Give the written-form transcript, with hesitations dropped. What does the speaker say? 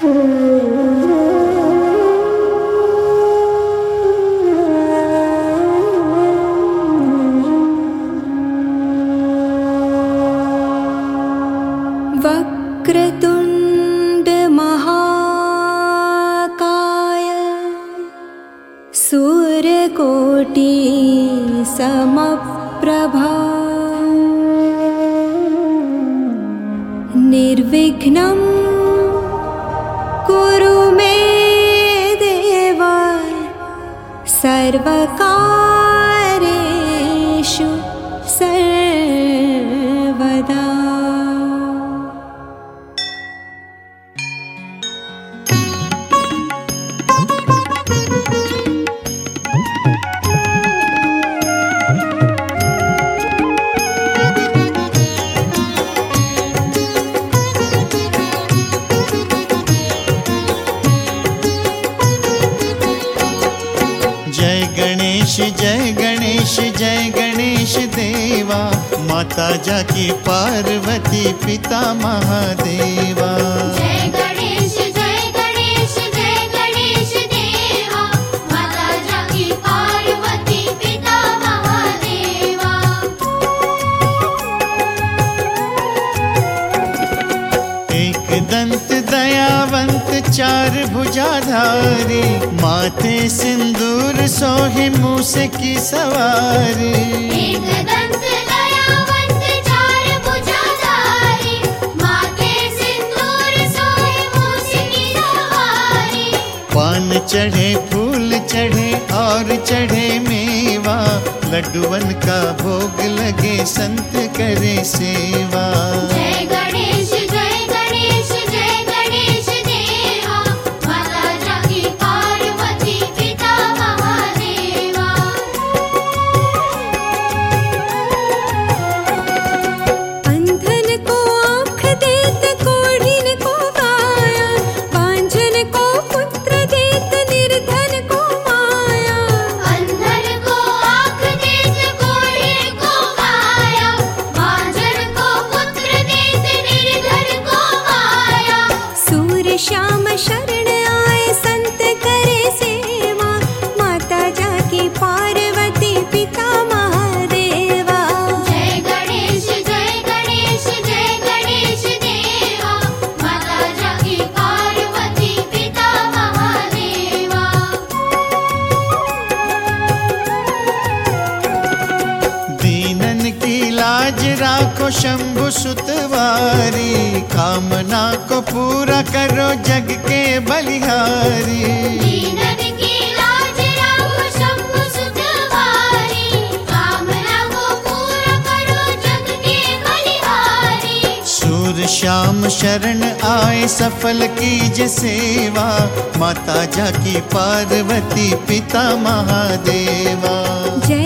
वक्रतुण्ड महाकाय सूर्यकोटि समप्रभा निर्विघ्नं कुरु मे देव सर्वकार्येषु सर्वदा। जय गणेश जय गणेश देवा, माता जाकी पार्वती पिता महादेवा। जय गणेश जय गणेश देवा, माता जाकी पार्वती पिता महादेवा। एक दंत दयावंत चार भुजाधारी, माथे सिंदूर सोहे मूस की सवारी। एक दंत दयावंत चार भुजाधारी, माथे सिंदूर सोहे मूस की सवारी। पान चढ़े फूल चढ़े और चढ़े मेवा, लड्डुवन का भोग लगे संत करे सेवा। जय गणेश देवा, माता जाकी पार्वती पिता महादेवा। अंधन को आँख देत कोढ़िन को काया, बांझन को पुत्र देत निर्धन को माया। अंधन को आँख देत कोढ़िन को काया, बांझन को पुत्र देत निर्धन को माया। सूर्य श्याम शरण आए संत करे सेवा, माता जाकी पार्वती पिता महादेवा। जय गणेश देवा, माता जाकी पार्वती पिता महादेवा। दीनन की लाज राखो शंभु सुतवारी, कामना को पूरा करो जग के बलिहारी। दीनन की लाज राखो शंभु सुतवारी, कामना को पूरा करो जग के बलिहारी। सूर्य श्याम शरण आए सफल कीजे सेवा, माता जाकी पार्वती पिता महादेवा। जय